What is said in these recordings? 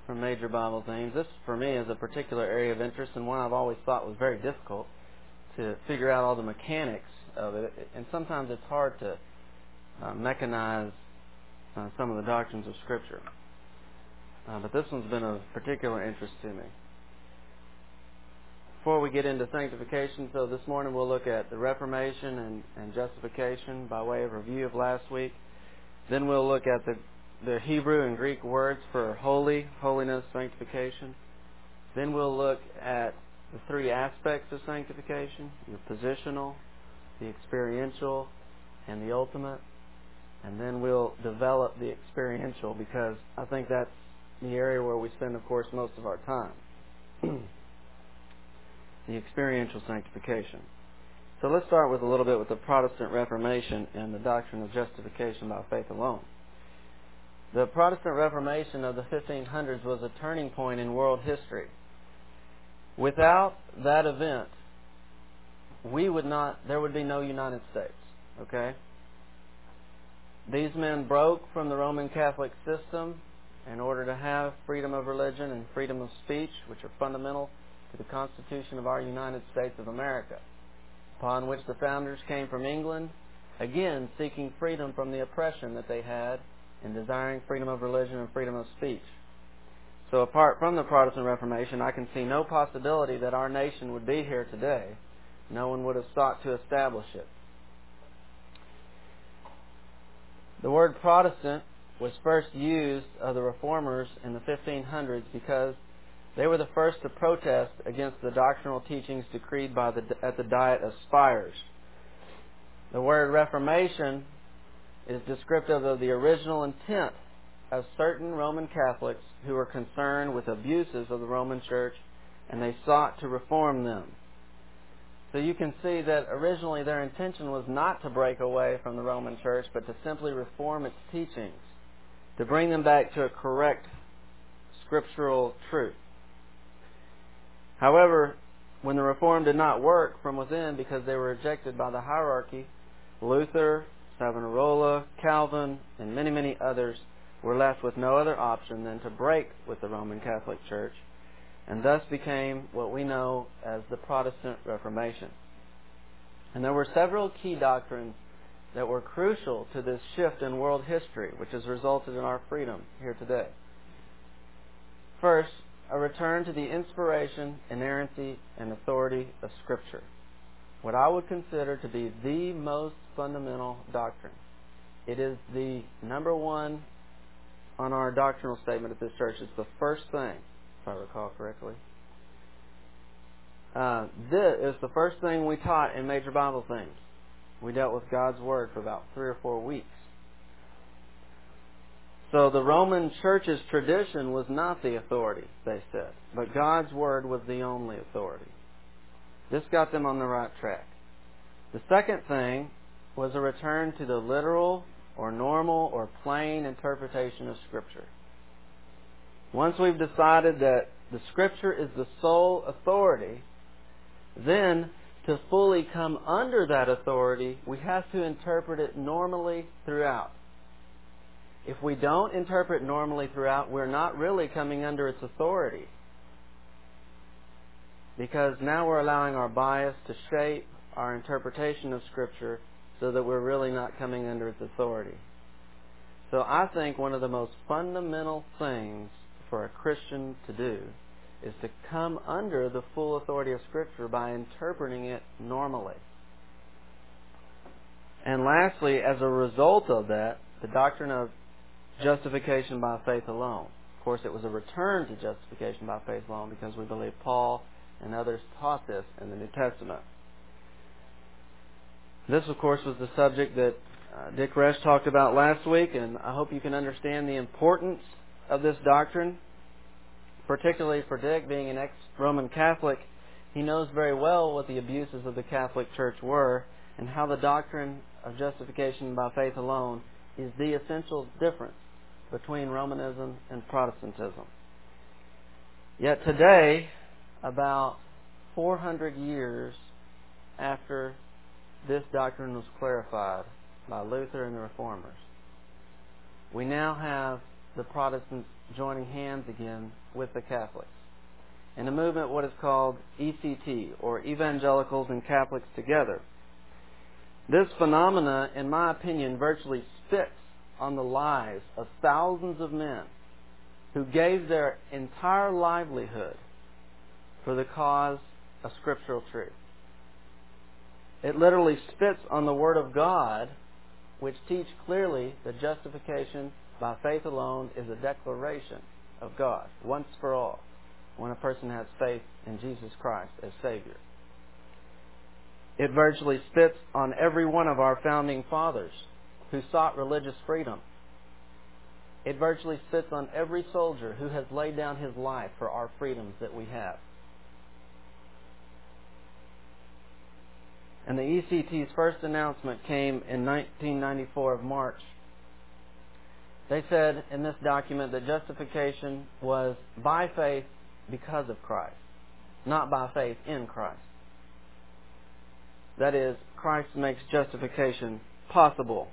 from Major Bible Themes. This, for me, is a particular area of interest and one I've always thought was very difficult to figure out all the mechanics of it. And sometimes it's hard to mechanize some of the doctrines of Scripture. But this one's been of particular interest to me. Before we get into sanctification, so this morning we'll look at the Reformation and justification by way of review of last week. Then we'll look at the Hebrew and Greek words for holy, holiness, sanctification. Then we'll look at the three aspects of sanctification: the positional, the experiential, and the ultimate. And then we'll develop the experiential, because I think that's the area where we spend, of course, most of our time. The experiential sanctification. So let's start with a little bit with the Protestant Reformation and the doctrine of justification by faith alone. The Protestant Reformation of the 1500s was a turning point in world history. Without that event, there would be no United States. Okay? These men broke from the Roman Catholic system in order to have freedom of religion and freedom of speech, which are fundamental to the Constitution of our United States of America, upon which the founders came from England, again seeking freedom from the oppression that they had in desiring freedom of religion and freedom of speech. So apart from the Protestant Reformation, I can see no possibility that our nation would be here today. No one would have sought to establish it. The word Protestant was first used of the Reformers in the 1500s because they were the first to protest against the doctrinal teachings decreed at the Diet of Spires. The word Reformation is descriptive of the original intent of certain Roman Catholics who were concerned with abuses of the Roman Church, and they sought to reform them. So you can see that originally their intention was not to break away from the Roman Church, but to simply reform its teachings, to bring them back to a correct scriptural truth. However, when the reform did not work from within because they were rejected by the hierarchy, Luther, Savonarola, Calvin, and many, many others were left with no other option than to break with the Roman Catholic Church, and thus became what we know as the Protestant Reformation. And there were several key doctrines that were crucial to this shift in world history, which has resulted in our freedom here today. First, a return to the inspiration, inerrancy, and authority of Scripture. What I would consider to be the most fundamental doctrine. It is the number one on our doctrinal statement at this church. It's the first thing, if I recall correctly. This is the first thing we taught in Major Bible Themes. We dealt with God's Word for about 3 or 4 weeks. So the Roman Church's tradition was not the authority, they said, but God's Word was the only authority. This got them on the right track. The second thing was a return to the literal or normal or plain interpretation of Scripture. Once we've decided that the Scripture is the sole authority, then to fully come under that authority, we have to interpret it normally throughout. If we don't interpret normally throughout, we're not really coming under its authority. Because now we're allowing our bias to shape our interpretation of Scripture so that we're really not coming under its authority. So I think one of the most fundamental things for a Christian to do is to come under the full authority of Scripture by interpreting it normally. And lastly, as a result of that, the doctrine of justification by faith alone. Of course, it was a return to justification by faith alone because we believe Paul and others taught this in the New Testament. This, of course, was the subject that Dick Resch talked about last week, and I hope you can understand the importance of this doctrine, particularly for Dick being an ex-Roman Catholic. He knows very well what the abuses of the Catholic Church were and how the doctrine of justification by faith alone is the essential difference between Romanism and Protestantism. Yet today, about 400 years after this doctrine was clarified by Luther and the Reformers, we now have the Protestants joining hands again with the Catholics. In a movement what is called ECT, or Evangelicals and Catholics Together. This phenomena, in my opinion, virtually spits on the lives of thousands of men who gave their entire livelihood for the cause of scriptural truth. It literally spits on the Word of God, which teach clearly that justification by faith alone is a declaration of God, once for all, when a person has faith in Jesus Christ as Savior. It virtually spits on every one of our founding fathers who sought religious freedom. It virtually spits on every soldier who has laid down his life for our freedoms that we have. And the ECT's first announcement came in 1994 of March. They said in this document that justification was by faith because of Christ, not by faith in Christ. That is, Christ makes justification possible.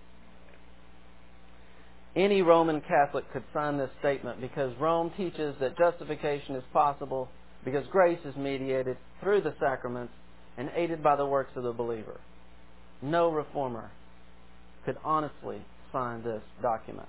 Any Roman Catholic could sign this statement because Rome teaches that justification is possible because grace is mediated through the sacraments and aided by the works of the believer. No reformer could honestly sign this document.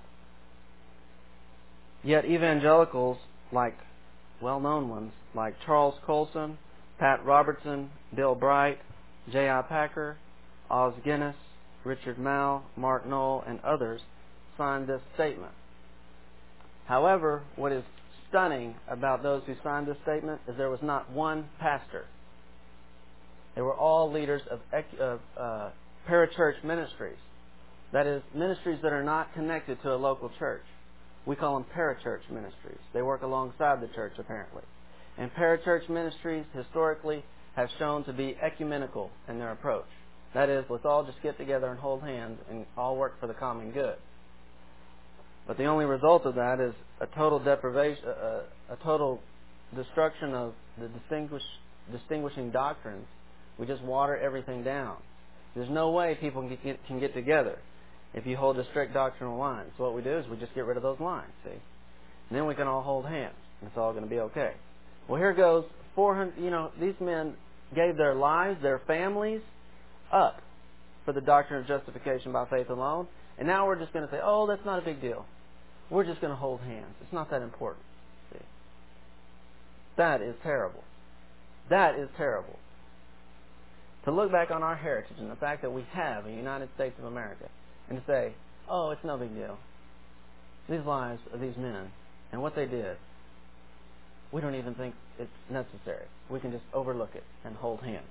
Yet evangelicals, like well-known ones, like Charles Colson, Pat Robertson, Bill Bright, J.I. Packer, Os Guinness, Richard Mouw, Mark Knoll, and others, signed this statement. However, what is stunning about those who signed this statement is there was not one pastor. They were all leaders of parachurch ministries. That is, ministries that are not connected to a local church. We call them parachurch ministries. They work alongside the church, apparently. And parachurch ministries, historically, have shown to be ecumenical in their approach. That is, let's all just get together and hold hands and all work for the common good. But the only result of that is a total deprivation, a total destruction of the distinguishing doctrines. We just water everything down. There's no way people can get together if you hold a strict doctrinal line. So what we do is we just get rid of those lines, see? And then we can all hold hands. And it's all going to be okay. Well, here goes 400, these men gave their lives, their families, up for the doctrine of justification by faith alone. And now we're just going to say, oh, that's not a big deal. We're just going to hold hands. It's not that important. See? That is terrible. That is terrible. To look back on our heritage and the fact that we have a United States of America and to say, oh, it's no big deal. These lives of these men and what they did, we don't even think it's necessary. We can just overlook it and hold hands.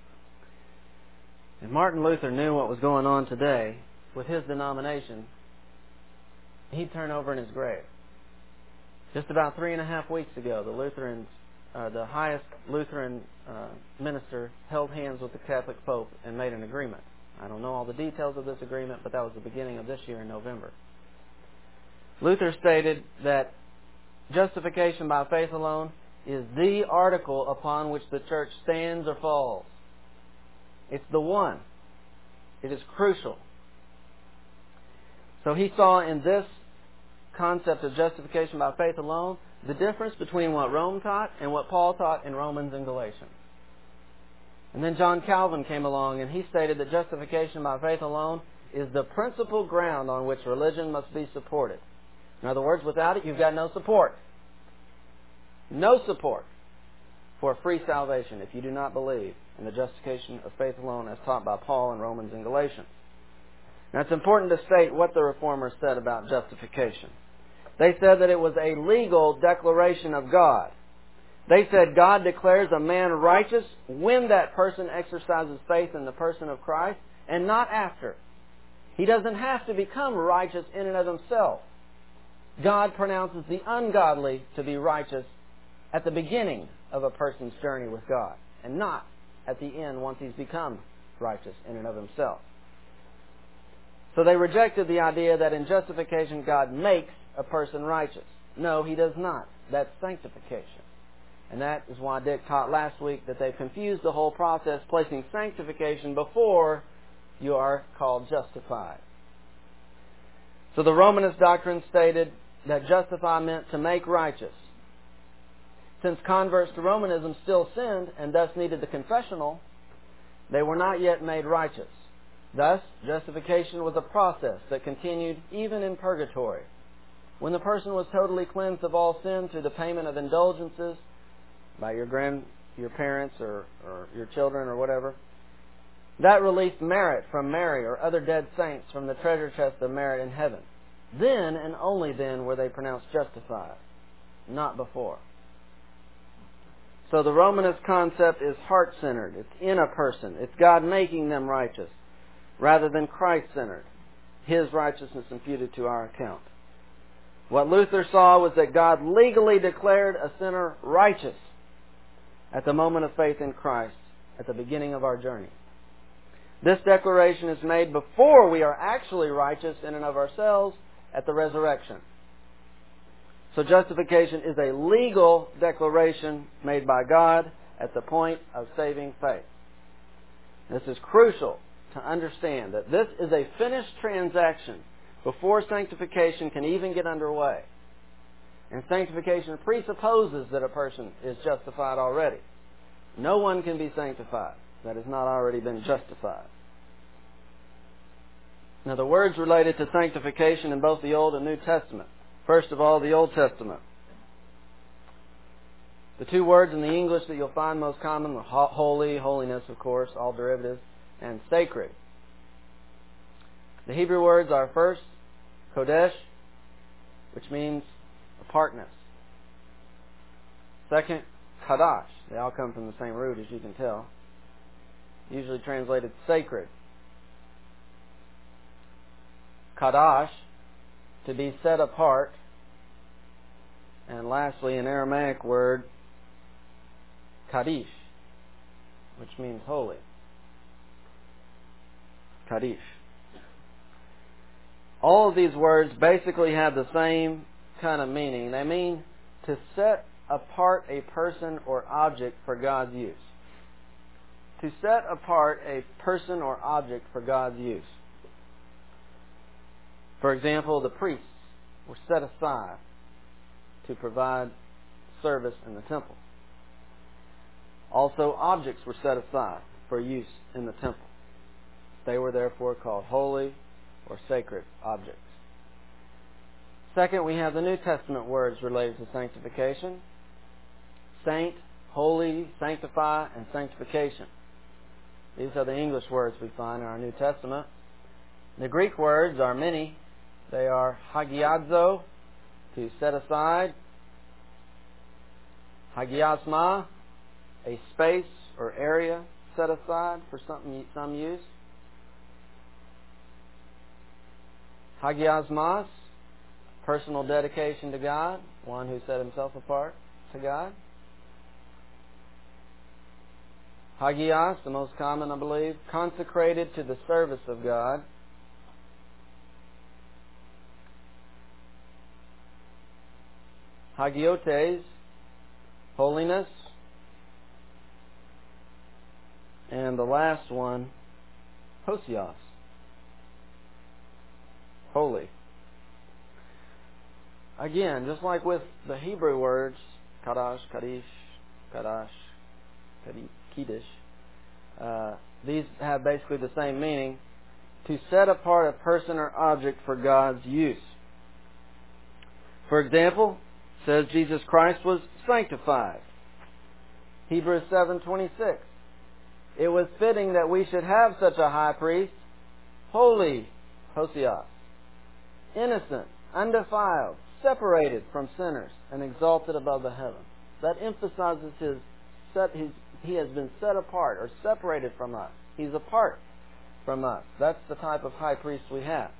If Martin Luther knew what was going on today with his denomination, he'd turn over in his grave. Just about 3.5 weeks ago, the highest Lutheran minister held hands with the Catholic Pope and made an agreement. I don't know all the details of this agreement, but that was the beginning of this year in November. Luther stated that justification by faith alone is the article upon which the church stands or falls. It's the one. It is crucial. So he saw in this concept of justification by faith alone the difference between what Rome taught and what Paul taught in Romans and Galatians. And then John Calvin came along and he stated that justification by faith alone is the principal ground on which religion must be supported. In other words, without it, you've got no support. No support for free salvation if you do not believe in the justification of faith alone as taught by Paul in Romans and Galatians. Now, it's important to state what the Reformers said about justification. They said that it was a legal declaration of God. They said God declares a man righteous when that person exercises faith in the person of Christ and not after. He doesn't have to become righteous in and of himself. God pronounces the ungodly to be righteous at the beginning of a person's journey with God and not at the end once he's become righteous in and of himself. So they rejected the idea that in justification God makes a person righteous. No, He does not. That's sanctification. And that is why Dick taught last week that they've confused the whole process, placing sanctification before you are called justified. So the Romanist doctrine stated that justify meant to make righteous. Since converts to Romanism still sinned and thus needed the confessional, they were not yet made righteous. Thus, justification was a process that continued even in purgatory. When the person was totally cleansed of all sin through the payment of indulgences by your parents or your children or whatever, that released merit from Mary or other dead saints from the treasure chest of merit in heaven. Then and only then were they pronounced justified, not before. So the Romanist concept is heart-centered. It's in a person. It's God making them righteous, rather than Christ-centered, His righteousness imputed to our account. What Luther saw was that God legally declared a sinner righteous at the moment of faith in Christ, at the beginning of our journey. This declaration is made before we are actually righteous in and of ourselves at the resurrection. So justification is a legal declaration made by God at the point of saving faith. This is crucial to understand that this is a finished transaction before sanctification can even get underway. And sanctification presupposes that a person is justified already. No one can be sanctified that has not already been justified. Now, the words related to sanctification in both the Old and New Testament. First of all, the Old Testament. The two words in the English that you'll find most common are holy, holiness, of course, all derivatives, and sacred. The Hebrew words are first, kodesh, which means apartness. Second, kadash. They all come from the same root, as you can tell. Usually translated sacred. Kadash, to be set apart. And lastly, an Aramaic word, Kaddish, which means holy. Kaddish. All of these words basically have the same kind of meaning. They mean to set apart a person or object for God's use. To set apart a person or object for God's use. For example, the priests were set aside to provide service in the temple. Also, objects were set aside for use in the temple. They were therefore called holy or sacred objects. Second, we have the New Testament words related to sanctification. Saint, holy, sanctify, and sanctification. These are the English words we find in our New Testament. The Greek words are many. They are hagiadzo, to set aside. Hagiasma, a space or area set aside for some use. Hagiasmas, personal dedication to God, one who set himself apart to God. Hagios, the most common, I believe, consecrated to the service of God. Hagiotes, holiness. And the last one, hosios, holy. Again, just like with the Hebrew words, kadash, kaddish, kadash, kiddush, these have basically the same meaning. To set apart a person or object for God's use. For example, it says Jesus Christ was sanctified. Hebrews 7:26. It was fitting that we should have such a high priest, holy, hosios, innocent, undefiled, separated from sinners, and exalted above the heavens. That emphasizes he has been set apart or separated from us. He's apart from us. That's the type of high priest we have.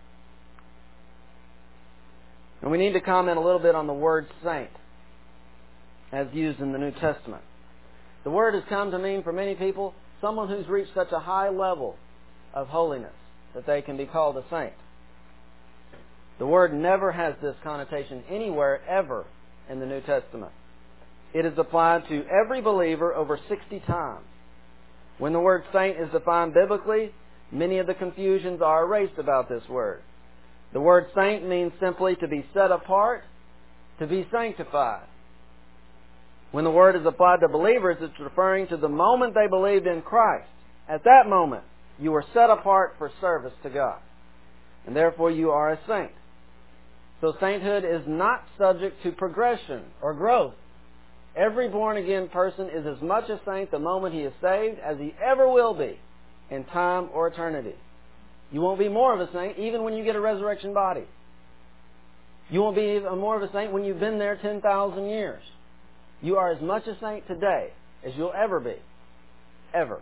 And we need to comment a little bit on the word saint as used in the New Testament. The word has come to mean for many people someone who's reached such a high level of holiness that they can be called a saint. The word never has this connotation anywhere ever in the New Testament. It is applied to every believer over 60 times. When the word saint is defined biblically, many of the confusions are erased about this word. The word saint means simply to be set apart, to be sanctified. When the word is applied to believers, it's referring to the moment they believed in Christ. At that moment, you were set apart for service to God. And therefore you are a saint. So sainthood is not subject to progression or growth. Every born-again person is as much a saint the moment he is saved as he ever will be in time or eternity. You won't be more of a saint even when you get a resurrection body. You won't be more of a saint when you've been there 10,000 years. You are as much a saint today as you'll ever be. Ever.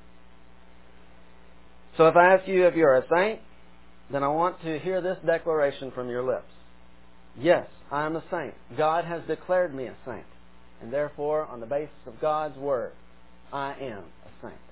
So if I ask you if you're a saint, then I want to hear this declaration from your lips. Yes, I am a saint. God has declared me a saint. And therefore, on the basis of God's Word, I am a saint.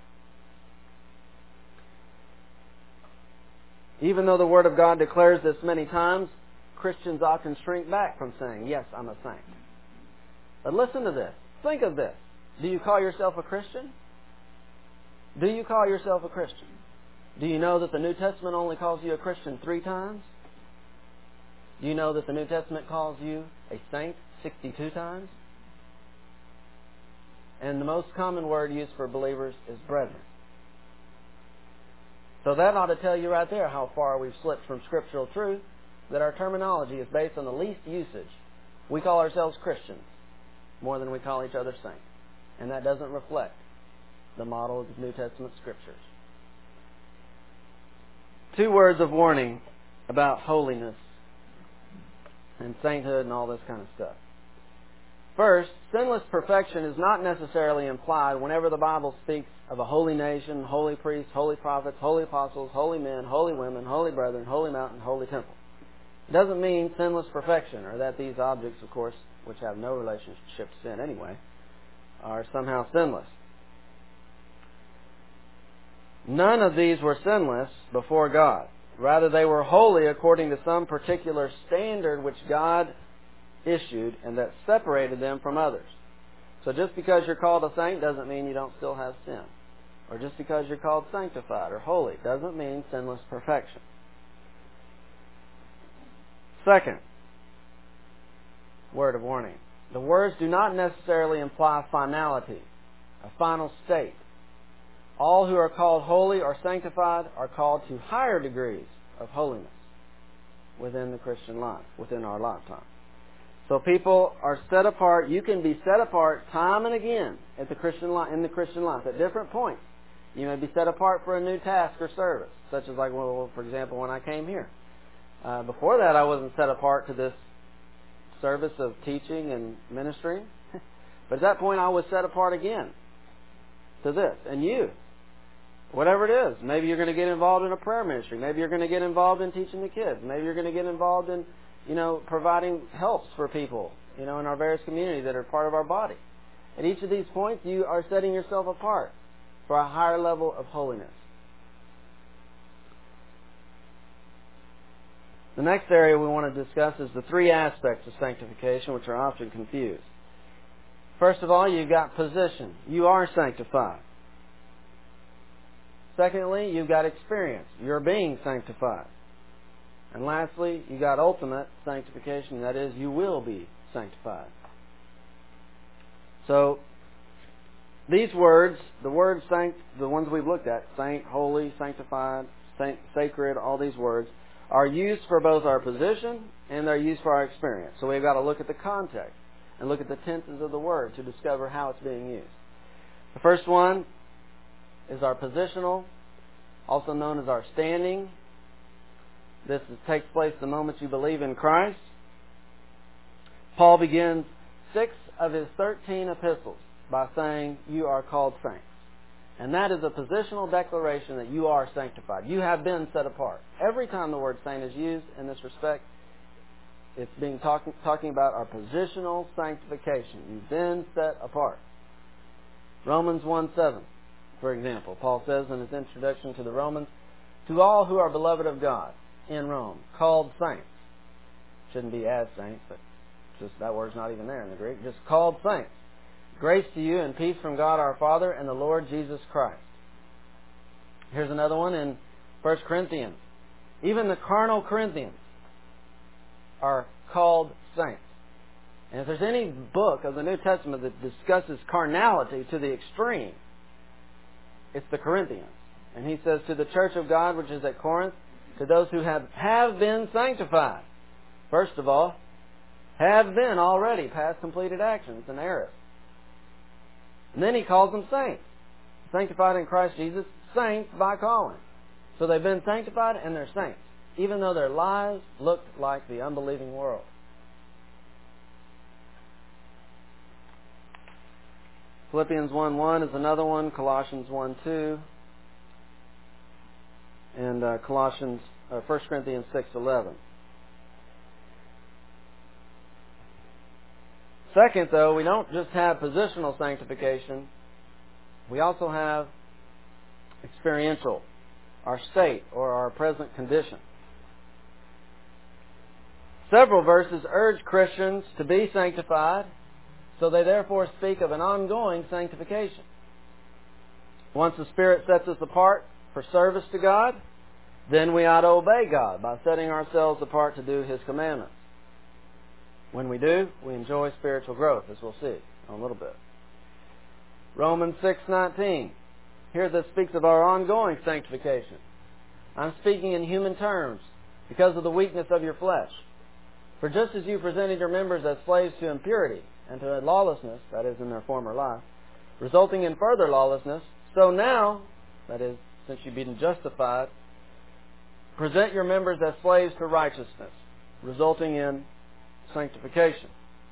Even though the Word of God declares this many times, Christians often shrink back from saying, yes, I'm a saint. But listen to this. Think of this. Do you call yourself a Christian? Do you call yourself a Christian? Do you know that the New Testament only calls you a Christian 3 times? Do you know that the New Testament calls you a saint 62 times? And the most common word used for believers is brethren. So that ought to tell you right there how far we've slipped from scriptural truth, that our terminology is based on the least usage. We call ourselves Christians more than we call each other saints. And that doesn't reflect the model of the New Testament scriptures. 2 words of warning about holiness and sainthood and all this kind of stuff. First, sinless perfection is not necessarily implied whenever the Bible speaks of a holy nation, holy priests, holy prophets, holy apostles, holy men, holy women, holy brethren, holy mountain, holy temple. It doesn't mean sinless perfection, or that these objects, of course, which have no relationship to sin anyway, are somehow sinless. None of these were sinless before God. Rather, they were holy according to some particular standard which God issued and that separated them from others. So just because you're called a saint doesn't mean you don't still have sin. Or just because you're called sanctified or holy doesn't mean sinless perfection. Second, word of warning. The words do not necessarily imply finality, a final state. All who are called holy or sanctified are called to higher degrees of holiness within the Christian life, within our lifetime. So people are set apart. You can be set apart time and again in the Christian life at different points. You may be set apart for a new task or service, such as for example, when I came here. Before that, I wasn't set apart to this service of teaching and ministering. But at that point, I was set apart again to this. And you, whatever it is, maybe you're going to get involved in a prayer ministry. Maybe you're going to get involved in teaching the kids. Maybe you're going to get involved in, providing helps for people, in our various communities that are part of our body. At each of these points, you are setting yourself apart for a higher level of holiness. The next area we want to discuss is the 3 aspects of sanctification, which are often confused. First of all, you've got position. You are sanctified. Secondly, you've got experience. You're being sanctified. And lastly, you've got ultimate sanctification. That is, you will be sanctified. So, these words, the words the ones we've looked at, saint, holy, sanctified, sacred, all these words, are used for both our position and they're used for our experience. So we've got to look at the context and look at the tenses of the word to discover how it's being used. The first one is our positional, also known as our standing. This takes place the moment you believe in Christ. Paul begins 6 of his 13 epistles by saying, you are called saints. And that is a positional declaration that you are sanctified. You have been set apart. Every time the word saint is used in this respect, it's being talking about our positional sanctification. You've been set apart. Romans 1:7, for example, Paul says in his introduction to the Romans, to all who are beloved of God in Rome, called saints. Shouldn't be as saints, but just that word's not even there in the Greek. Just called saints. Grace to you and peace from God our Father and the Lord Jesus Christ. Here's another one in 1 Corinthians. Even the carnal Corinthians are called saints. And if there's any book of the New Testament that discusses carnality to the extreme, it's the Corinthians. And he says, to the church of God which is at Corinth, to those who have been sanctified. First of all, have been already, past completed actions, an aorist. And then he calls them saints. Sanctified in Christ Jesus, saints by calling. So they've been sanctified and they're saints, even though their lives looked like the unbelieving world. Philippians 1:1 is another one, Colossians 1:2, and 1 Corinthians 6:11. Second, though, we don't just have positional sanctification, we also have experiential, our state or our present condition. Several verses urge Christians to be sanctified, so they therefore speak of an ongoing sanctification. Once the Spirit sets us apart for service to God, then we ought to obey God by setting ourselves apart to do His commandments. When we do, we enjoy spiritual growth, as we'll see in a little bit. Romans 6:19. Here this speaks of our ongoing sanctification. I'm speaking in human terms because of the weakness of your flesh. For just as you presented your members as slaves to impurity and to lawlessness, that is, in their former life, resulting in further lawlessness, so now, that is, since you've been justified, present your members as slaves to righteousness, resulting in sanctification.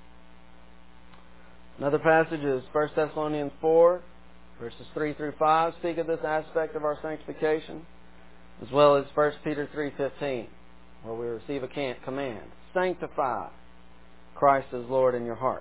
Another passage is 1 Thessalonians 4, verses 3 through 5, speak of this aspect of our sanctification, as well as 1 Peter 3:15, where we receive a command, sanctify Christ as Lord in your hearts.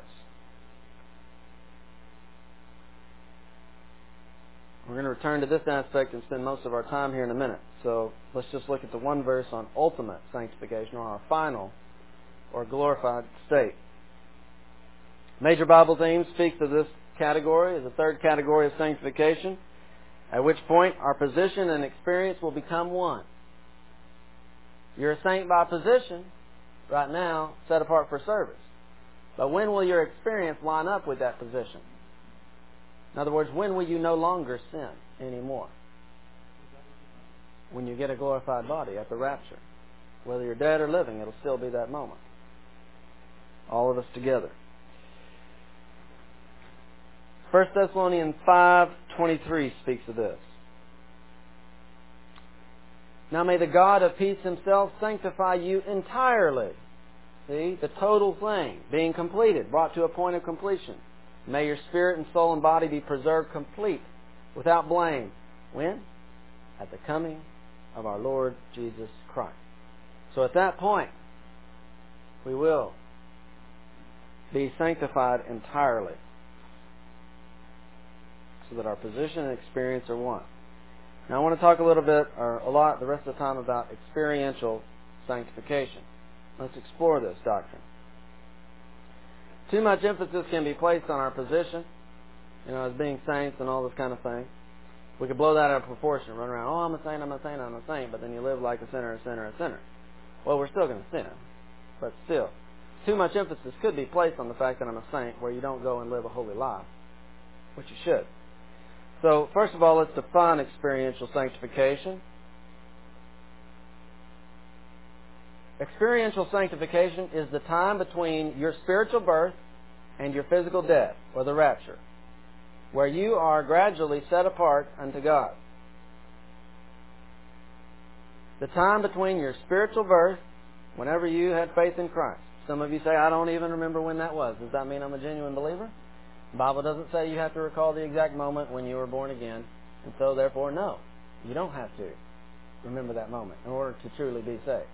We're going to return to this aspect and spend most of our time here in a minute. So let's just look at the one verse on ultimate sanctification, or our final or glorified state. Major Bible Themes speaks of this category as the third category of sanctification, at which point our position and experience will become one. You're a saint by position, right now, set apart for service. But when will your experience line up with that position? In other words, when will you no longer sin anymore? When you get a glorified body at the rapture. Whether you're dead or living, it'll still be that moment. All of us together. 1 Thessalonians 5:23 speaks of this. Now may the God of peace Himself sanctify you entirely. See, the total thing being completed, brought to a point of completion. May your spirit and soul and body be preserved complete, without blame. When? At the coming of our Lord Jesus Christ. So at that point, we will be sanctified entirely, so that our position and experience are one. Now I want to talk a little bit, or a lot, the rest of the time about experiential sanctification. Let's explore this doctrine. Too much emphasis can be placed on our position, as being saints and all this kind of thing. We could blow that out of proportion, run around, I'm a saint, I'm a saint, I'm a saint, but then you live like a sinner, a sinner, a sinner. Well, we're still going to sin, but still. Too much emphasis could be placed on the fact that I'm a saint, where you don't go and live a holy life, which you should. So, first of all, let's define experiential sanctification. Experiential sanctification is the time between your spiritual birth and your physical death, or the rapture, where you are gradually set apart unto God. The time between your spiritual birth, whenever you had faith in Christ. Some of you say, I don't even remember when that was. Does that mean I'm a genuine believer? The Bible doesn't say you have to recall the exact moment when you were born again, and so therefore, no, you don't have to remember that moment in order to truly be saved.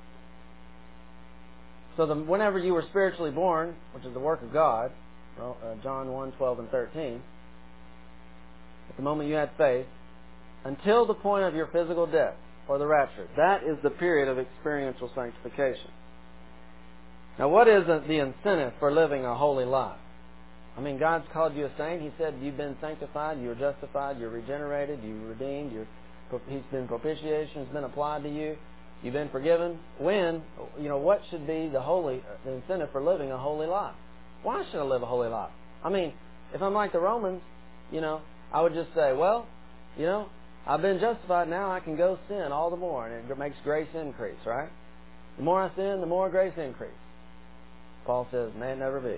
So whenever you were spiritually born, which is the work of God, John 1:12 and 13, at the moment you had faith, until the point of your physical death, or the rapture, that is the period of experiential sanctification. Now what is the incentive for living a holy life? I mean, God's called you a saint. He said you've been sanctified, you're justified, you're regenerated, you're redeemed, He's been propitiation, has been applied to you. You've been forgiven when? What should be the incentive for living a holy life? Why should I live a holy life? I mean, if I'm like the Romans, I would just say, well, I've been justified, now I can go sin all the more, and it makes grace increase, right? The more I sin, the more grace increase. Paul says, may it never be.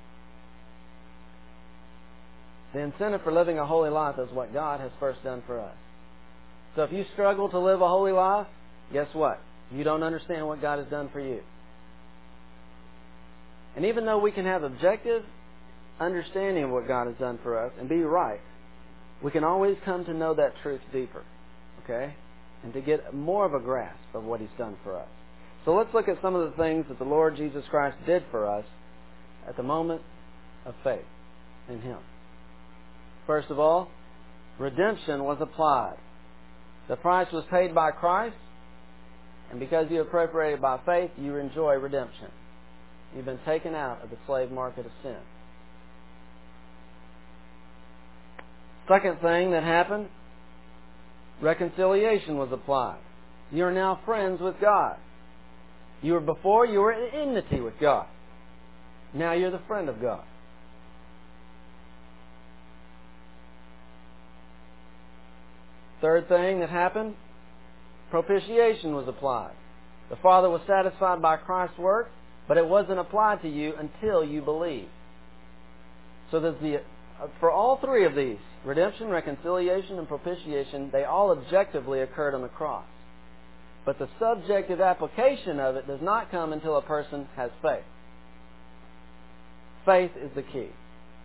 The incentive for living a holy life is what God has first done for us. So if you struggle to live a holy life, guess what? You don't understand what God has done for you. And even though we can have objective understanding of what God has done for us and be right, we can always come to know that truth deeper, okay? And to get more of a grasp of what He's done for us. So let's look at some of the things that the Lord Jesus Christ did for us at the moment of faith in Him. First of all, redemption was applied. The price was paid by Christ, and because you are appropriated by faith, you enjoy redemption. You've been taken out of the slave market of sin. Second thing that happened, reconciliation was applied. You are now friends with God. Before you were in enmity with God. Now you're the friend of God. Third thing that happened, propitiation was applied. The Father was satisfied by Christ's work, but it wasn't applied to you until you believed. So for all three of these, redemption, reconciliation, and propitiation, they all objectively occurred on the cross. But the subjective application of it does not come until a person has faith. Faith is the key.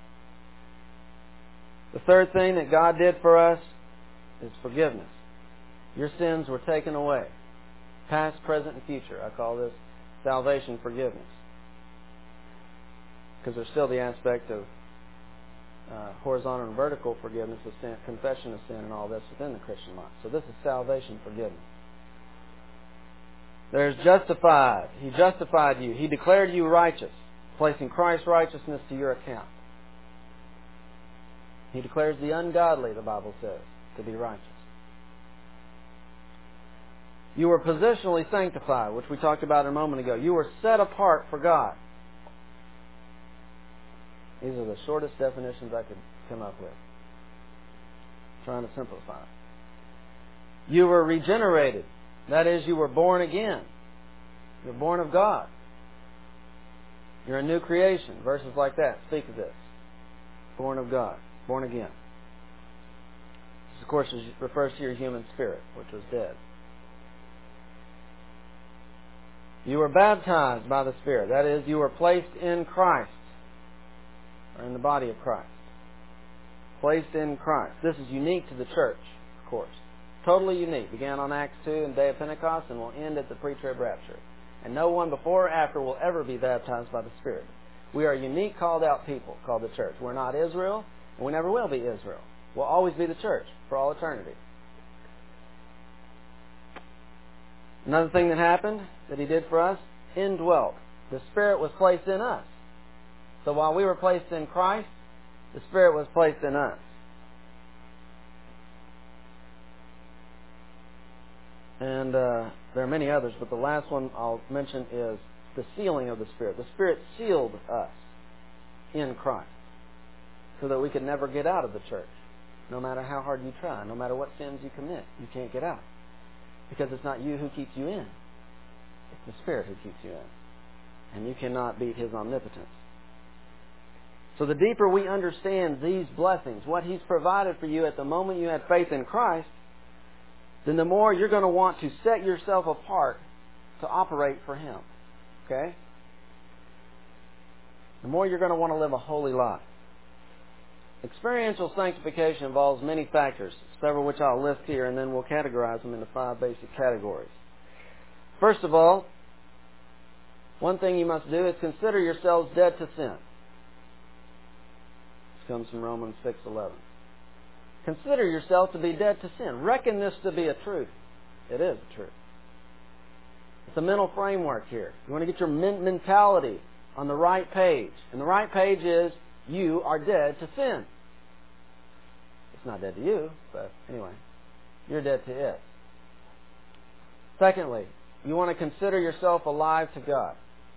The third thing that God did for us is forgiveness. Your sins were taken away. Past, present, and future. I call this salvation forgiveness. Because there's still the aspect of horizontal and vertical forgiveness of sin, confession of sin, and all this within the Christian life. So this is salvation forgiveness. There's justified. He justified you. He declared you righteous, placing Christ's righteousness to your account. He declares the ungodly, the Bible says, to be righteous. You were positionally sanctified, which we talked about a moment ago. You were set apart for God. These are the shortest definitions I could come up with. I'm trying to simplify it. You were regenerated. That is, you were born again. You're born of God. You're a new creation. Verses like that speak of this. Born of God. Born again. This, of course, refers to your human spirit, which was dead. You were baptized by the Spirit. That is, you were placed in Christ, or in the body of Christ. Placed in Christ. This is unique to the church, of course. Totally unique. Began on Acts 2 and Day of Pentecost and will end at the pre-trib rapture. And no one before or after will ever be baptized by the Spirit. We are a unique, called out people called the church. We're not Israel, and we never will be Israel. We'll always be the church for all eternity. Another thing that happened that He did for us, indwelt. The Spirit was placed in us. So while we were placed in Christ, the Spirit was placed in us. And there are many others, but the last one I'll mention is the sealing of the Spirit. The Spirit sealed us in Christ so that we could never get out of the church. No matter how hard you try, no matter what sins you commit, you can't get out. Because it's not you who keeps you in. It's the Spirit who keeps you in. And you cannot beat His omnipotence. So the deeper we understand these blessings, what He's provided for you at the moment you had faith in Christ, then the more you're going to want to set yourself apart to operate for Him. Okay? The more you're going to want to live a holy life. Experiential sanctification involves many factors, several which I'll list here, and then we'll categorize them into 5 basic categories. First of all, one thing you must do is consider yourselves dead to sin. This comes from Romans 6:11. Consider yourself to be dead to sin. Reckon this to be a truth. It is a truth. It's a mental framework here. You want to get your mentality on the right page. And the right page is, you are dead to sin. It's not dead to you, but anyway, you're dead to it. Secondly, you want to consider yourself alive to God.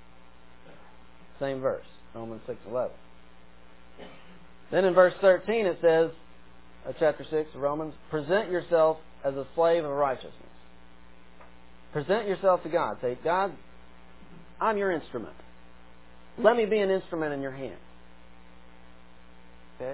Same verse, Romans 6:11. Then in verse 13 it says, chapter 6 of Romans, present yourself as a slave of righteousness. Present yourself to God. Say, God, I'm your instrument. Let me be an instrument in your hand. Okay?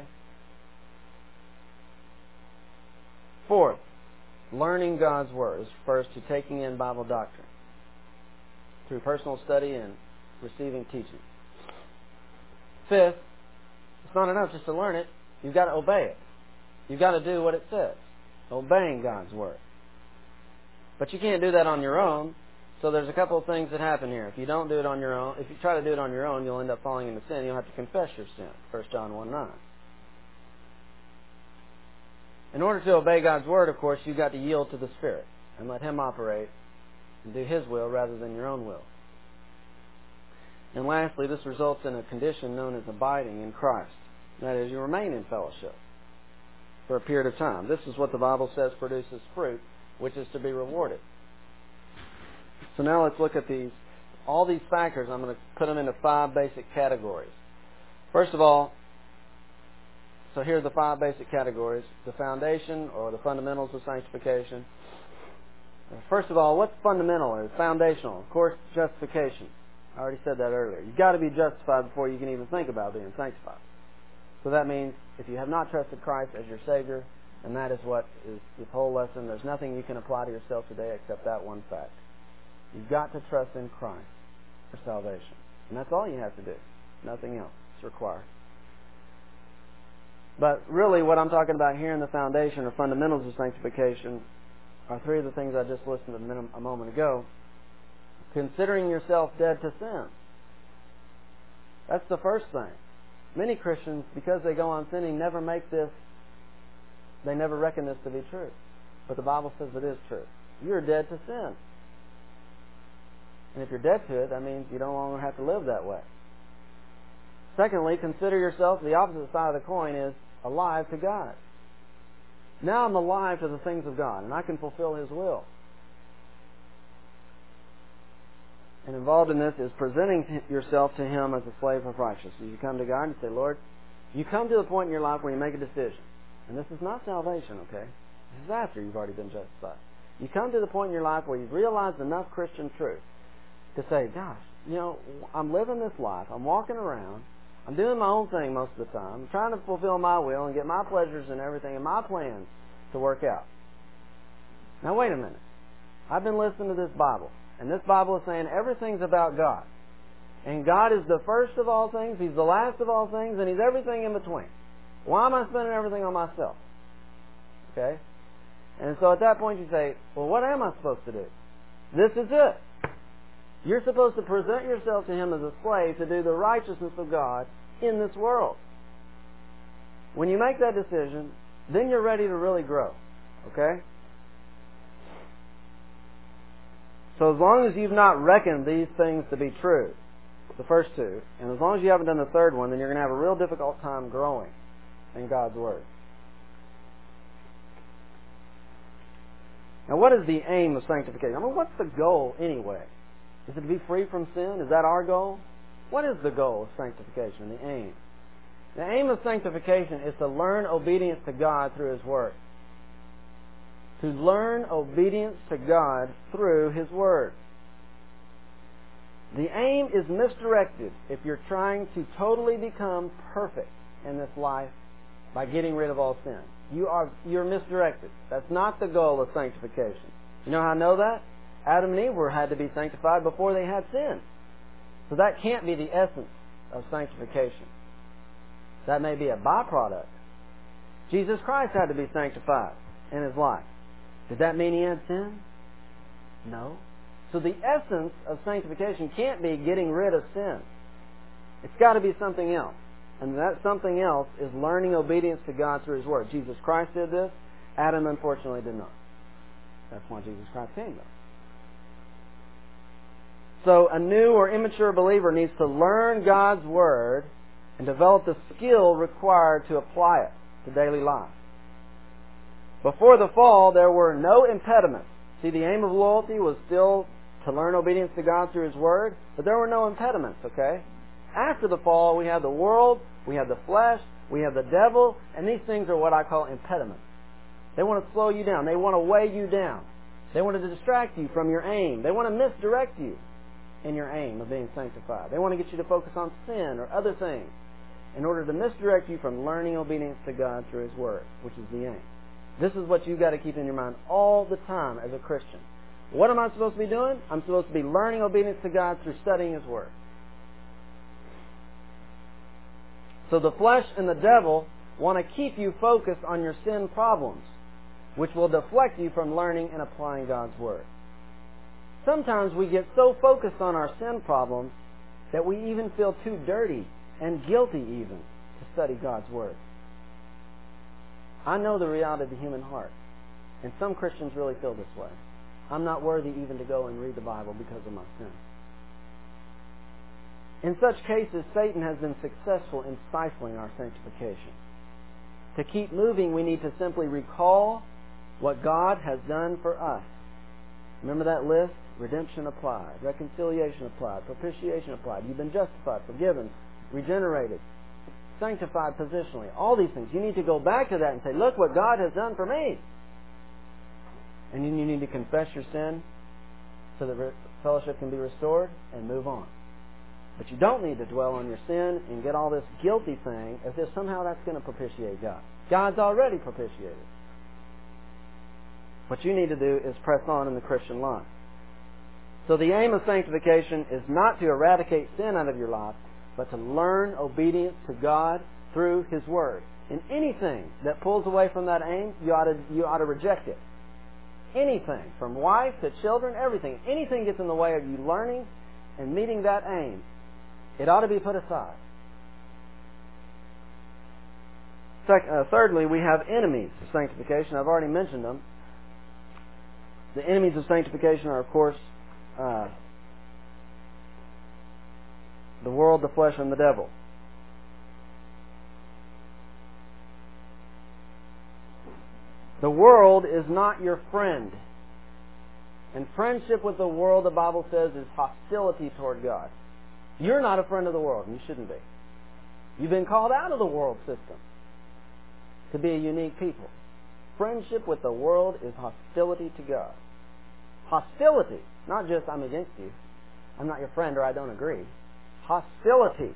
Fourth, learning God's Word is first to taking in Bible doctrine through personal study and receiving teaching. Fifth, it's not enough just to learn it. You've got to obey it. You've got to do what it says. Obeying God's Word. But you can't do that on your own. So there's a couple of things that happen here. If you don't do it on your own, if you try to do it on your own, you'll end up falling into sin. You'll have to confess your sin. 1 John 1:9. In order to obey God's Word, of course, you've got to yield to the Spirit and let Him operate and do His will rather than your own will. And lastly, this results in a condition known as abiding in Christ. That is, you remain in fellowship for a period of time. This is what the Bible says produces fruit, which is to be rewarded. So now let's look at all these factors. I'm going to put them into 5 basic categories. First of all, so here are the 5 basic categories. The foundation or the fundamentals of sanctification. First of all, what's fundamental or foundational? Of course, justification. I already said that earlier. You've got to be justified before you can even think about being sanctified. So that means if you have not trusted Christ as your Savior, and that is what is this whole lesson, there's nothing you can apply to yourself today except that one fact. You've got to trust in Christ for salvation. And that's all you have to do. Nothing else is required. But really what I'm talking about here in the foundation or fundamentals of sanctification are 3 of the things I just listed a moment ago. Considering yourself dead to sin. That's the first thing. Many Christians, because they go on sinning, never reckon this to be true. But the Bible says it is true. You're dead to sin. And if you're dead to it, that means you no longer have to live that way. Secondly, consider yourself, the opposite side of the coin is alive to God. Now I'm alive to the things of God, and I can fulfill His will. And involved in this is presenting yourself to Him as a slave of righteousness. You come to God and say, Lord, you come to the point in your life where you make a decision. And this is not salvation, okay? This is after you've already been justified. You come to the point in your life where you've realized enough Christian truth to say, gosh, I'm living this life. I'm walking around. I'm doing my own thing most of the time. I'm trying to fulfill my will and get my pleasures and everything and my plans to work out. Now, wait a minute. I've been listening to this Bible. And this Bible is saying everything's about God. And God is the first of all things, He's the last of all things, and He's everything in between. Why am I spending everything on myself? Okay? And so at that point you say, well, what am I supposed to do? This is it. You're supposed to present yourself to Him as a slave to do the righteousness of God in this world. When you make that decision, then you're ready to really grow. Okay? So as long as you've not reckoned these things to be true, the first 2, and as long as you haven't done the third one, then you're going to have a real difficult time growing in God's Word. Now, what is the aim of sanctification? What's the goal anyway? Is it to be free from sin? Is that our goal? What is the goal of sanctification, the aim? The aim of sanctification is to learn obedience to God through His Word. To learn obedience to God through His Word. The aim is misdirected if you're trying to totally become perfect in this life by getting rid of all sin. You're misdirected. That's not the goal of sanctification. You know how I know that? Adam and Eve had to be sanctified before they had sin. So that can't be the essence of sanctification. That may be a byproduct. Jesus Christ had to be sanctified in His life. Did that mean He had sin? No. So the essence of sanctification can't be getting rid of sin. It's got to be something else. And that something else is learning obedience to God through His Word. Jesus Christ did this. Adam, unfortunately, did not. That's why Jesus Christ came, though. So a new or immature believer needs to learn God's Word and develop the skill required to apply it to daily life. Before the fall, there were no impediments. See, the aim of loyalty was still to learn obedience to God through His Word, but there were no impediments, okay? After the fall, we have the world, we have the flesh, we have the devil, and these things are what I call impediments. They want to slow you down. They want to weigh you down. They want to distract you from your aim. They want to misdirect you in your aim of being sanctified. They want to get you to focus on sin or other things in order to misdirect you from learning obedience to God through His Word, which is the aim. This is what you've got to keep in your mind all the time as a Christian. What am I supposed to be doing? I'm supposed to be learning obedience to God through studying His Word. So the flesh and the devil want to keep you focused on your sin problems, which will deflect you from learning and applying God's Word. Sometimes we get so focused on our sin problems that we even feel too dirty and guilty even to study God's Word. I know the reality of the human heart, and some Christians really feel this way. I'm not worthy even to go and read the Bible because of my sin. In such cases, Satan has been successful in stifling our sanctification. To keep moving, we need to simply recall what God has done for us. Remember that list? Redemption applied, reconciliation applied, propitiation applied. You've been justified, forgiven, regenerated, sanctified positionally. All these things. You need to go back to that and say, look what God has done for me. And then you need to confess your sin so that fellowship can be restored and move on. But you don't need to dwell on your sin and get all this guilty thing as if somehow that's going to propitiate God. God's already propitiated. What you need to do is press on in the Christian life. So the aim of sanctification is not to eradicate sin out of your life, but to learn obedience to God through His Word. And anything that pulls away from that aim, you ought to reject it. Anything, from wife to children, everything. Anything gets in the way of you learning and meeting that aim, it ought to be put aside. Thirdly, we have enemies of sanctification. I've already mentioned them. The enemies of sanctification are, of course, the world, the flesh, and the devil. The world is not your friend. And friendship with the world, the Bible says, is hostility toward God. You're not a friend of the world, and you shouldn't be. You've been called out of the world system to be a unique people. Friendship with the world is hostility to God. Hostility, not just I'm against you, I'm not your friend, or I don't agree. Hostility.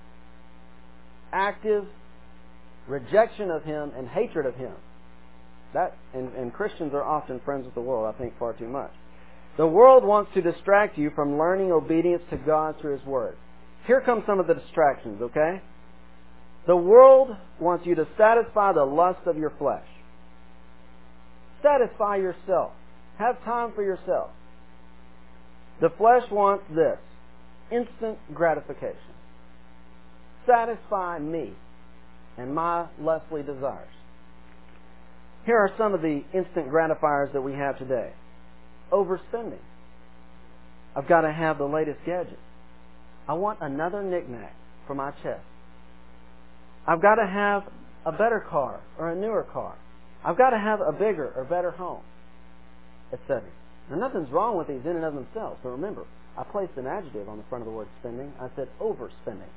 Active rejection of Him and hatred of Him. And Christians are often friends with the world, I think, far too much. The world wants to distract you from learning obedience to God through His Word. Here come some of the distractions, okay? The world wants you to satisfy the lust of your flesh. Satisfy yourself. Have time for yourself. The flesh wants this: instant gratification. Satisfy me and my lustly desires. Here are some of the instant gratifiers that we have today. Overspending. I've got to have the latest gadget. I want another knick-knack for my chest. I've got to have a better car or a newer car. I've got to have a bigger or better home, etc. Now, nothing's wrong with these in and of themselves, but remember, I placed an adjective on the front of the word spending. I said overspending.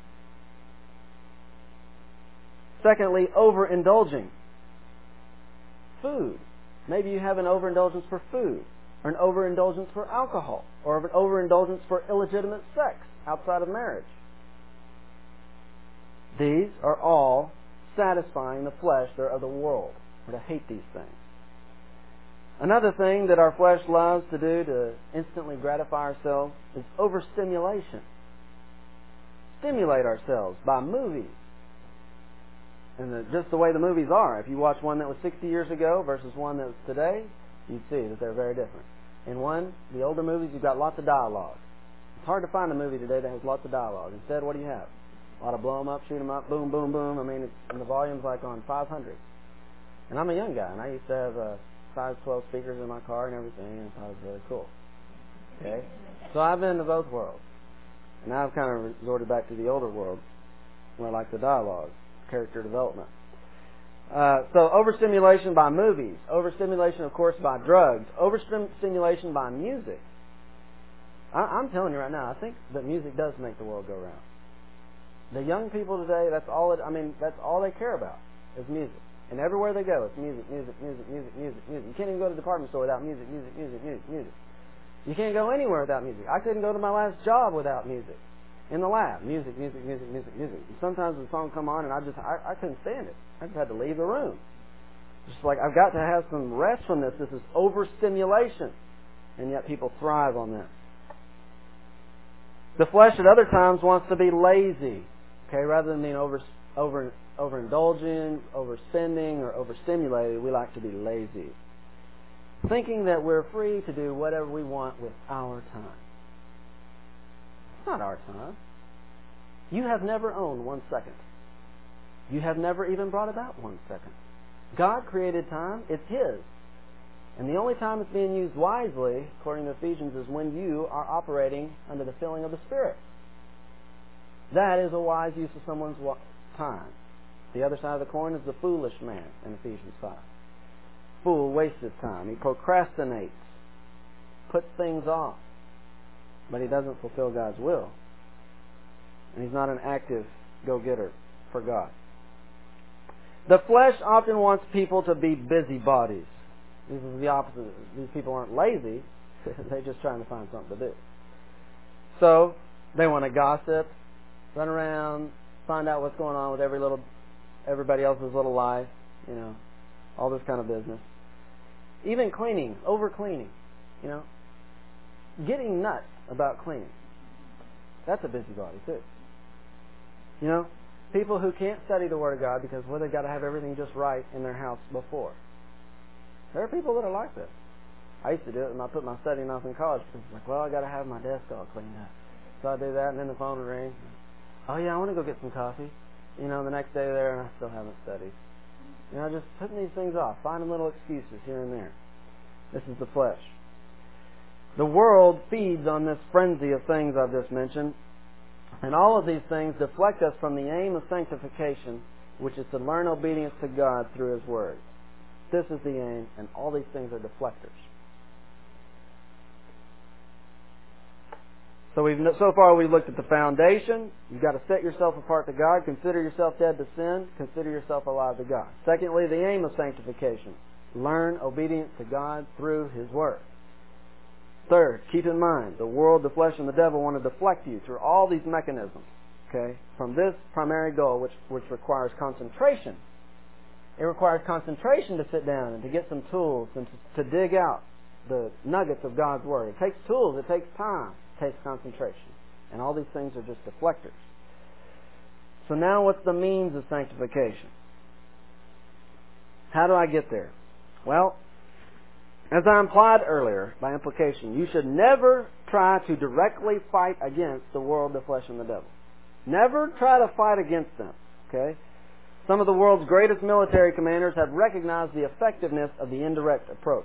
Secondly, overindulging. Food. Maybe you have an overindulgence for food, or an overindulgence for alcohol, or an overindulgence for illegitimate sex outside of marriage. These are all satisfying the flesh. They're of the world. We're to hate these things. Another thing that our flesh loves to do to instantly gratify ourselves is overstimulation. Stimulate ourselves by movies. And just the way the movies are. If you watch one that was 60 years ago versus one that was today, you'd see that they're very different. In one, the older movies, you've got lots of dialogue. It's hard to find a movie today that has lots of dialogue. Instead, what do you have? A lot of blow 'em up, shoot 'em up, boom, boom, boom. I mean, and the volume's like on 500. And I'm a young guy, and I used to have size 12 speakers in my car and everything, and I thought it was really cool. Okay? So I've been to both worlds. And now I've kind of resorted back to the older world, where I like the dialogue, character development. So overstimulation by movies, overstimulation, of course, by drugs, overstimulation by music. I'm telling you right now, I think that music does make the world go round. The young people today, that's all they care about is music. And everywhere they go, it's music, music, music, music, music, music. You can't even go to the department store without music, music, music, music, music. You can't go anywhere without music. I couldn't go to my last job without music. In the lab, music, music, music, music, music. And sometimes the song come on and I couldn't stand it. I just had to leave the room. Just like, I've got to have some rest from this. This is overstimulation. And yet people thrive on this. The flesh at other times wants to be lazy. Okay, rather than being overindulgent, overspending, or overstimulated, we like to be lazy. Thinking that we're free to do whatever we want with our time. It's not our time. You have never owned 1 second. You have never even brought about 1 second. God created time. It's His. And the only time it's being used wisely, according to Ephesians, is when you are operating under the filling of the Spirit. That is a wise use of someone's time. The other side of the coin is the foolish man in Ephesians 5. Fool wastes his time. He procrastinates, puts things off, but he doesn't fulfill God's will. And he's not an active go-getter for God. The flesh often wants people to be busybodies. This is the opposite. These people aren't lazy. They're just trying to find something to do. So, they want to gossip, run around, find out what's going on with everybody else's little life, all this kind of business. Even cleaning, over-cleaning, getting nuts about cleaning. That's a busybody, too. People who can't study the Word of God because, they've got to have everything just right in their house before. There are people that are like this. I used to do it when I put my studying off in college because it's like, I got to have my desk all cleaned up. So I do that, and then the phone would ring. Oh, yeah, I want to go get some coffee. The next day there, and I still haven't studied. Just putting these things off, finding little excuses here and there. This is the flesh. The world feeds on this frenzy of things I've just mentioned, and all of these things deflect us from the aim of sanctification, which is to learn obedience to God through His Word. This is the aim, and all these things are deflectors. So far we've looked at the foundation. You've got to set yourself apart to God. Consider yourself dead to sin. Consider yourself alive to God. Secondly, the aim of sanctification. Learn obedience to God through His Word. Third, keep in mind, the world, the flesh, and the devil want to deflect you through all these mechanisms, from this primary goal, which requires concentration. It requires concentration to sit down and to get some tools and to dig out the nuggets of God's Word. It takes tools. It takes time. It takes concentration. And all these things are just deflectors. So now what's the means of sanctification? How do I get there? Well, as I implied earlier, by implication, you should never try to directly fight against the world, the flesh, and the devil. Never try to fight against them. Some of the world's greatest military commanders have recognized the effectiveness of the indirect approach.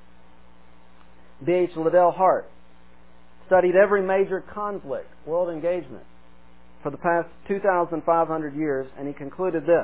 B.H. Liddell Hart studied every major conflict, world engagement, for the past 2,500 years, and he concluded this: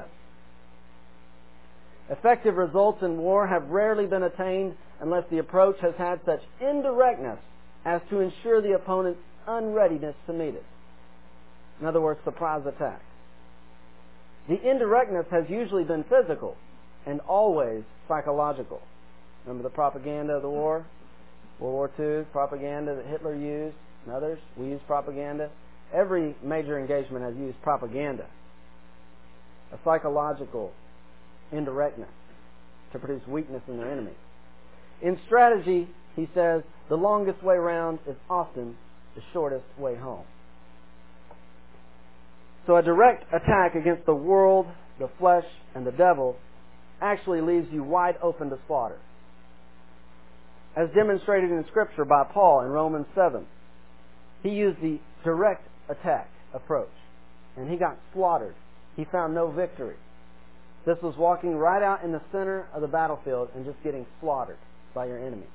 effective results in war have rarely been attained unless the approach has had such indirectness as to ensure the opponent's unreadiness to meet it. In other words, surprise attack. The indirectness has usually been physical and always psychological. Remember the propaganda of the war? World War II, propaganda that Hitler used, and others. We use propaganda. Every major engagement has used propaganda. A psychological indirectness to produce weakness in their enemy. In strategy, he says, the longest way round is often the shortest way home. So a direct attack against the world, the flesh, and the devil actually leaves you wide open to slaughter. As demonstrated in Scripture by Paul in Romans 7, he used the direct attack approach, and he got slaughtered. He found no victory. This was walking right out in the center of the battlefield and just getting slaughtered by your enemy.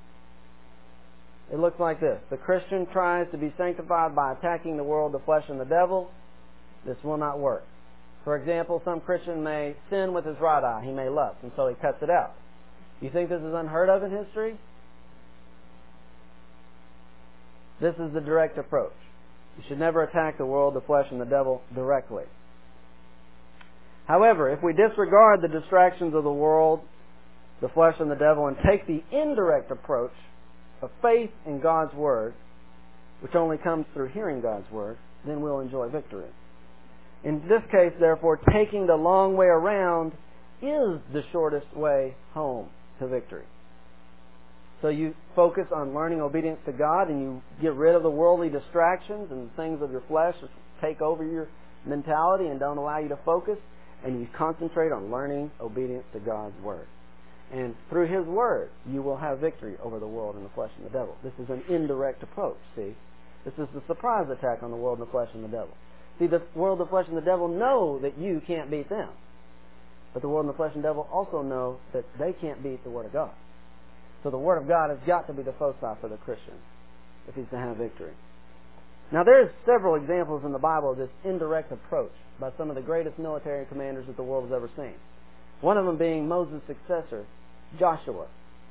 It looks like this. The Christian tries to be sanctified by attacking the world, the flesh, and the devil. This will not work. For example, some Christian may sin with his right eye. He may lust, and so he cuts it out. You think this is unheard of in history? This is the direct approach. You should never attack the world, the flesh, and the devil directly. However, if we disregard the distractions of the world, the flesh, and the devil, and take the indirect approach of faith in God's Word, which only comes through hearing God's Word, then we'll enjoy victory. In this case, therefore, taking the long way around is the shortest way home to victory. So you focus on learning obedience to God, and you get rid of the worldly distractions and things of your flesh that take over your mentality and don't allow you to focus, and you concentrate on learning obedience to God's Word. And through His Word, you will have victory over the world and the flesh and the devil. This is an indirect approach, see? This is the surprise attack on the world and the flesh and the devil. See, the world, the flesh, and the devil know that you can't beat them. But the world and the flesh and the devil also know that they can't beat the Word of God. So the Word of God has got to be the foci for the Christian if he's to have victory. Now there's several examples in the Bible of this indirect approach by some of the greatest military commanders that the world has ever seen. One of them being Moses' successor, Joshua.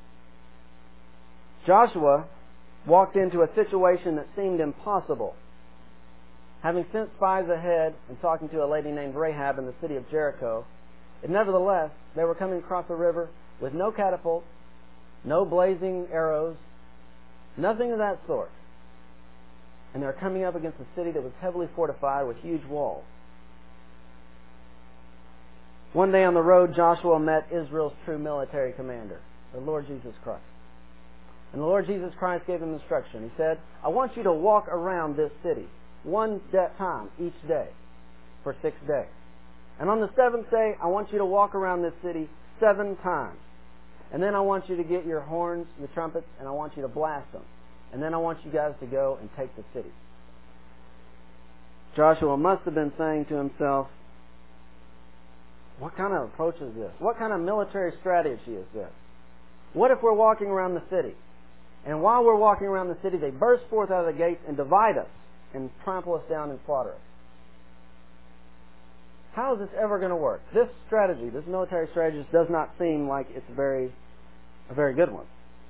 Joshua walked into a situation that seemed impossible. Having sent spies ahead and talking to a lady named Rahab in the city of Jericho, nevertheless, they were coming across a river with no catapults, no blazing arrows, nothing of that sort. And they were coming up against a city that was heavily fortified with huge walls. One day on the road, Joshua met Israel's true military commander, the Lord Jesus Christ. And the Lord Jesus Christ gave him instruction. He said, I want you to walk around this city one time each day for 6 days. And on the 7th day, I want you to walk around this city 7 times. And then I want you to get your horns, your trumpets, and I want you to blast them. And then I want you guys to go and take the city. Joshua must have been saying to himself, what kind of approach is this? What kind of military strategy is this? What if we're walking around the city? And while we're walking around the city, they burst forth out of the gates and divide us and trample us down and slaughter us. How is this ever going to work? This strategy, this military strategy, does not seem like it's a very good one.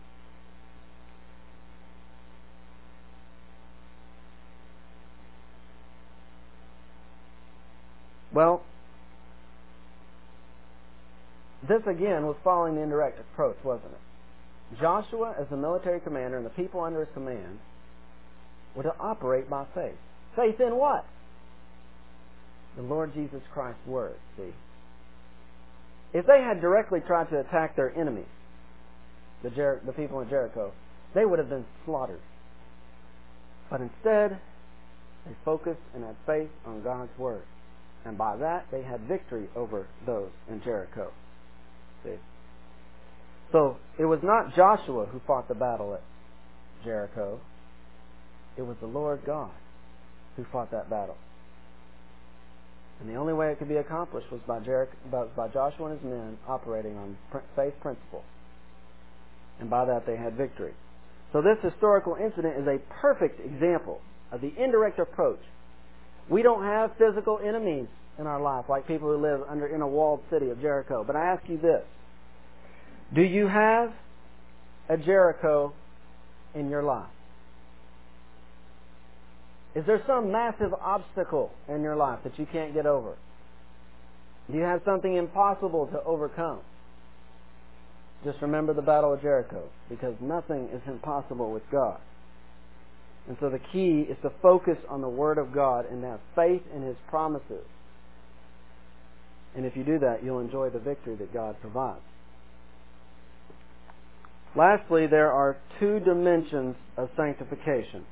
Well, this again was following the indirect approach, wasn't it? Joshua, as the military commander, and the people under his command were to operate by faith. Faith in what? The Lord Jesus Christ's Word, see? If they had directly tried to attack their enemies, the people in Jericho, they would have been slaughtered. But instead, they focused and had faith on God's Word. And by that, they had victory over those in Jericho. See? So, it was not Joshua who fought the battle at Jericho. It was the Lord God who fought that battle. And the only way it could be accomplished was by Joshua and his men operating on faith principles. And by that they had victory. So this historical incident is a perfect example of the indirect approach. We don't have physical enemies in our life like people who live in a walled city of Jericho. But I ask you this. Do you have a Jericho in your life? Is there some massive obstacle in your life that you can't get over? Do you have something impossible to overcome? Just remember the Battle of Jericho, because nothing is impossible with God. And so the key is to focus on the Word of God and to have faith in His promises. And if you do that, you'll enjoy the victory that God provides. Lastly, there are 2 dimensions of sanctification.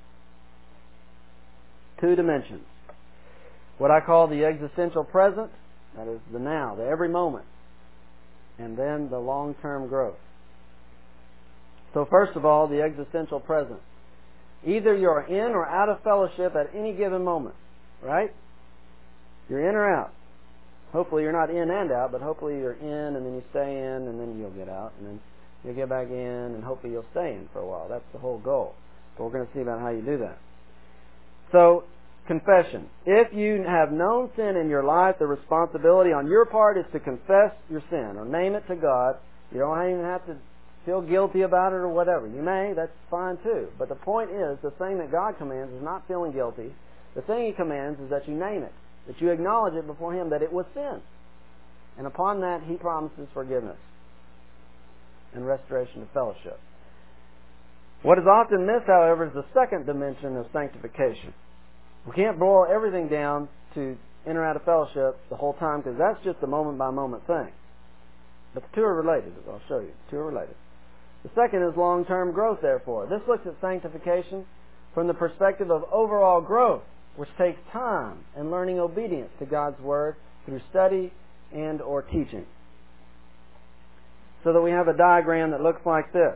2 dimensions. What I call the existential present, that is the now, the every moment, and then the long-term growth. So first of all, the existential present. Either you're in or out of fellowship at any given moment, right? You're in or out. Hopefully you're not in and out, but hopefully you're in and then you stay in and then you'll get out and then you'll get back in and hopefully you'll stay in for a while. That's the whole goal. But we're going to see about how you do that. So, confession. If you have known sin in your life, the responsibility on your part is to confess your sin or name it to God. You don't even have to feel guilty about it or whatever. You may, that's fine too. But the point is, the thing that God commands is not feeling guilty. The thing He commands is that you name it, that you acknowledge it before Him, that it was sin. And upon that, He promises forgiveness and restoration of fellowship. What is often missed, however, is the second dimension of sanctification. We can't boil everything down to enter out of fellowship the whole time, because that's just a moment-by-moment thing. But the two are related, as I'll show you. The two are related. The second is long-term growth, therefore. This looks at sanctification from the perspective of overall growth, which takes time and learning obedience to God's Word through study and or teaching. So that we have a diagram that looks like this.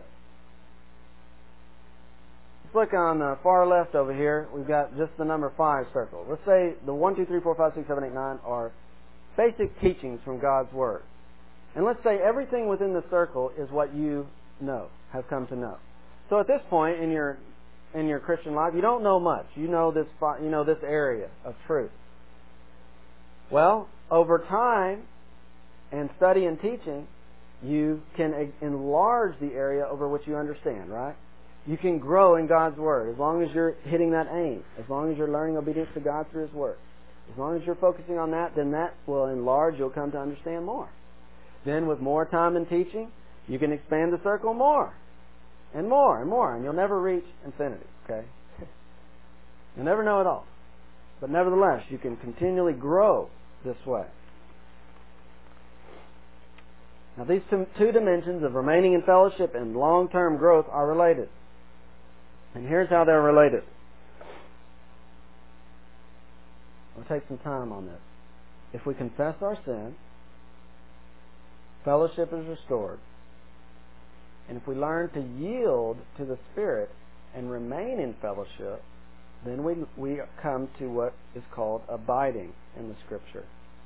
Let's look on the far left over here. We've got just the number 5 circle. Let's say the 1, 2, 3, 4, 5, 6, 7, 8, 9 are basic teachings from God's Word. And let's say everything within the circle is what you know, have come to know. So at this point in your Christian life, you don't know much. You know this area of truth. Well, over time and study and teaching, you can enlarge the area over which you understand, right? You can grow in God's Word as long as you're hitting that aim, as long as you're learning obedience to God through His Word. As long as you're focusing on that, then that will enlarge. You'll come to understand more. Then with more time and teaching, you can expand the circle more and more and more, and you'll never reach infinity, okay? You'll never know it all. But nevertheless, you can continually grow this way. Now, these two dimensions of remaining in fellowship and long-term growth are related. And here's how they're related. We'll take some time on this. If we confess our sin, fellowship is restored. And if we learn to yield to the Spirit and remain in fellowship, then we come to what is called abiding in the Scripture.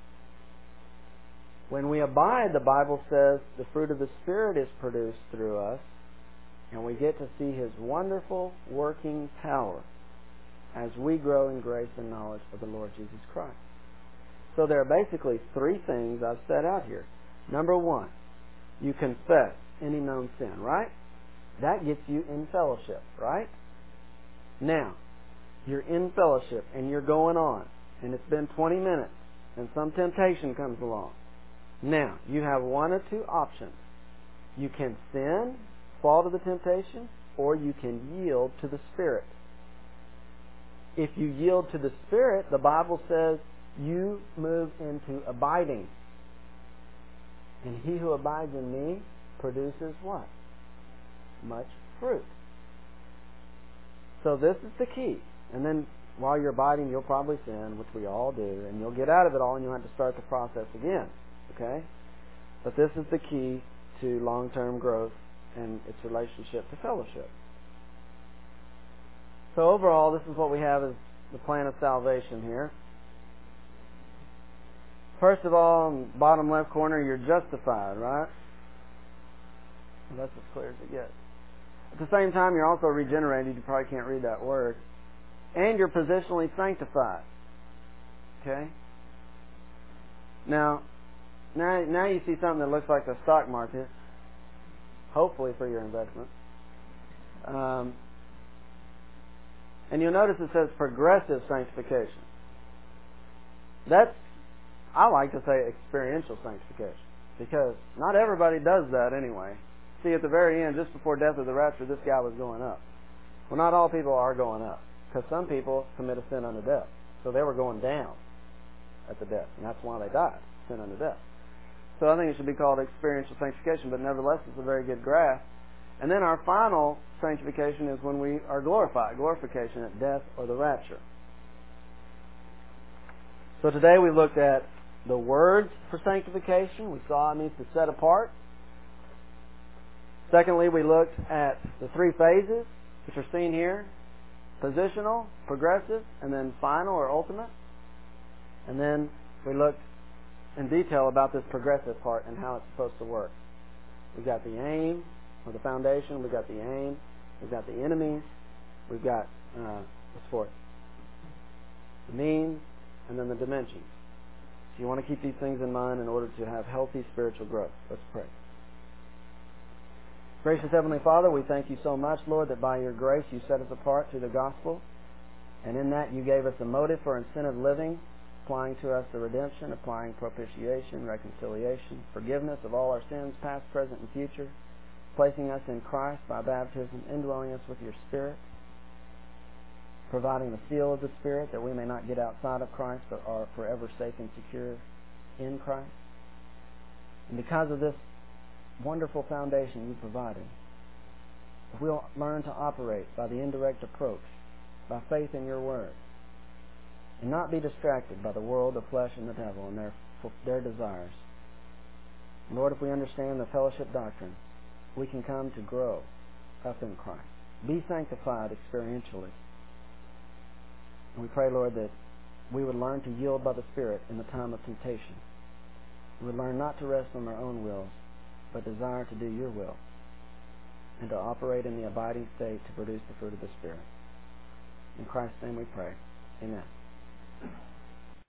When we abide, the Bible says the fruit of the Spirit is produced through us, and we get to see His wonderful working power as we grow in grace and knowledge of the Lord Jesus Christ. So there are basically 3 things I've set out here. Number 1, you confess any known sin, right? That gets you in fellowship, right? Now, you're in fellowship and you're going on, and it's been 20 minutes, and some temptation comes along. Now, you have one or two options. You can sin, fall to the temptation, or you can yield to the Spirit. If you yield to the Spirit, the Bible says you move into abiding. And he who abides in me produces what? Much fruit. So this is the key. And then while you're abiding, you'll probably sin, which we all do, and you'll get out of it all and you'll have to start the process again. Okay? But this is the key to long-term growth and its relationship to fellowship. So overall, this is what we have as the plan of salvation here. First of all, in the bottom left corner, you're justified, right? Well, that's as clear as it gets. At the same time, you're also regenerated. You probably can't read that word. And you're positionally sanctified. Okay? Now you see something that looks like the stock market, hopefully for your investment. And you'll notice it says progressive sanctification. I like to say experiential sanctification, because not everybody does that anyway. See, at the very end, just before death or the rapture, this guy was going up. Well, not all people are going up, because some people commit a sin unto death. So they were going down at the death, and that's why they died, sin unto death. So I think it should be called experiential sanctification, but nevertheless, it's a very good graph. And then our final sanctification is when we are glorified, glorification at death or the rapture. So today we looked at the words for sanctification. We saw it means to set apart. Secondly, we looked at the 3 phases, which are seen here: positional, progressive, and then final or ultimate. And then we looked in detail about this progressive part and how it's supposed to work. We've got the aim, or the foundation. We've got the aim. We've got the enemies. We've got, what's fourth? The means, and then the dimensions. So you want to keep these things in mind in order to have healthy spiritual growth. Let's pray. Gracious Heavenly Father, we thank you so much, Lord, that by your grace you set us apart through the gospel, and in that you gave us a motive for incentive living, applying to us the redemption, applying propitiation, reconciliation, forgiveness of all our sins, past, present, and future, placing us in Christ by baptism, indwelling us with your Spirit, providing the seal of the Spirit that we may not get outside of Christ but are forever safe and secure in Christ. And because of this wonderful foundation you provided, if we'll learn to operate by the indirect approach, by faith in your word, and not be distracted by the world, the flesh, and the devil and their desires. Lord, if we understand the fellowship doctrine, we can come to grow up in Christ, be sanctified experientially. And we pray, Lord, that we would learn to yield by the Spirit in the time of temptation. We would learn not to rest on our own wills, but desire to do your will, and to operate in the abiding state to produce the fruit of the Spirit. In Christ's name we pray. Amen.